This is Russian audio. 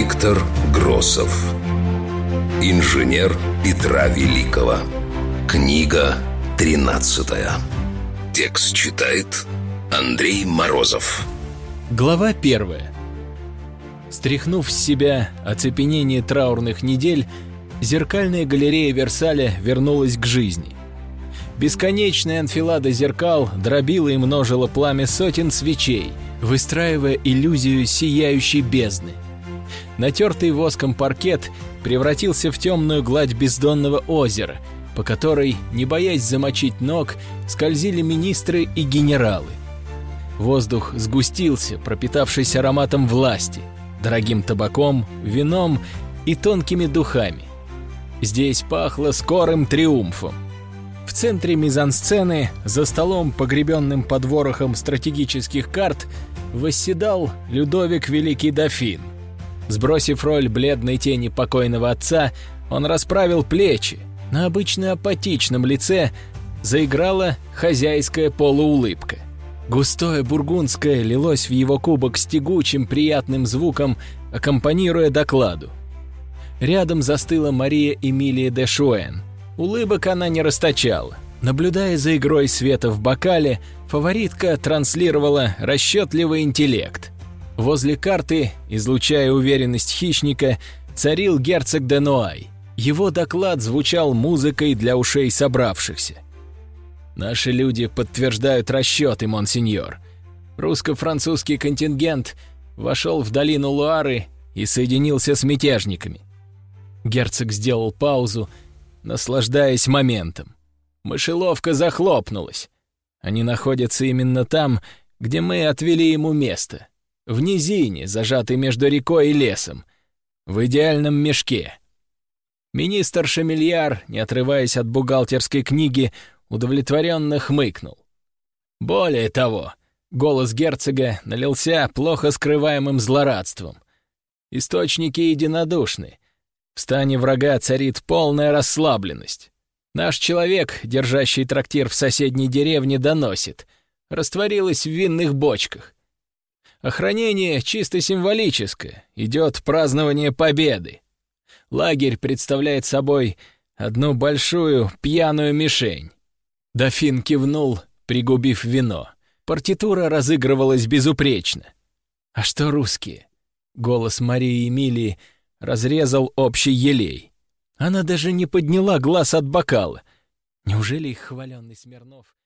Виктор Гроссов. Инженер Петра Великого. Книга 13. Текст читает Андрей Морозов. Глава 1. Стряхнув с себя оцепенение траурных недель, зеркальная галерея Версаля вернулась к жизни. Бесконечная анфилада зеркал дробила и множила пламя сотен свечей, выстраивая иллюзию сияющей бездны. Натертый воском паркет превратился в темную гладь бездонного озера, по которой, не боясь замочить ног, скользили министры и генералы. Воздух сгустился, пропитавшись ароматом власти, дорогим табаком, вином и тонкими духами. Здесь пахло скорым триумфом. В центре мизансцены, за столом, погребенным под ворохом стратегических карт, восседал Людовик Великий Дофин. Сбросив роль бледной тени покойного отца, он расправил плечи. На обычно апатичном лице заиграла хозяйская полуулыбка. Густое бургундское лилось в его кубок с тягучим приятным звуком, аккомпанируя докладу. Рядом застыла Мария Эмилия де Шуэн. Улыбок она не расточала. Наблюдая за игрой света в бокале, фаворитка транслировала расчетливый интеллект. Возле карты, излучая уверенность хищника, царил герцог де Нуай. Его доклад звучал музыкой для ушей собравшихся. «Наши люди подтверждают расчеты, монсеньор. Русско-французский контингент вошел в долину Луары и соединился с мятежниками». Герцог сделал паузу, наслаждаясь моментом. Мышеловка захлопнулась. Они находятся именно там, где мы отвели ему место. В низине, зажатой между рекой и лесом. В идеальном мешке. Министр Шамильяр, не отрываясь от бухгалтерской книги, удовлетворенно хмыкнул. Более того, голос герцога налился плохо скрываемым злорадством. Источники единодушны. В стане врага царит полная расслабленность. Наш человек, держащий трактир в соседней деревне, доносит. Растворилась в винных бочках. Охранение чисто символическое. Идет празднование победы. Лагерь представляет собой одну большую пьяную мишень. Дофин кивнул, пригубив вино. Партитура разыгрывалась безупречно. А что русские? Голос Марии Эмилии разрезал общий елей. Она даже не подняла глаз от бокала. Неужели их хваленный Смирнов